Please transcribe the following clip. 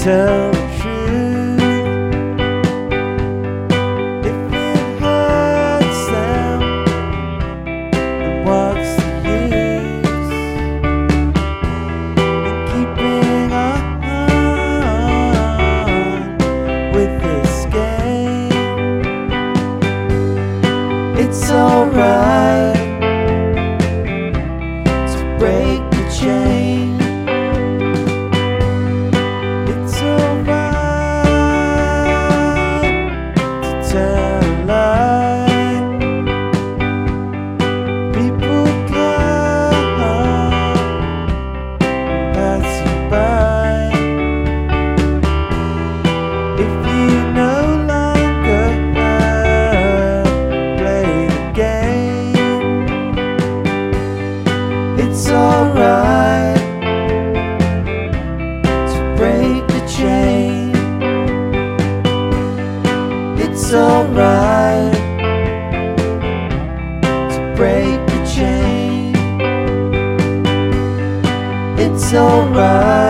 tell the truth. If it hurts them, then what's the use in keeping on with this game? It's alright to break the chain. It's alright to tell a lie. People come, pass you by. If you no longer play the game, it's alright to break the chain. It's alright to break the chain. It's alright.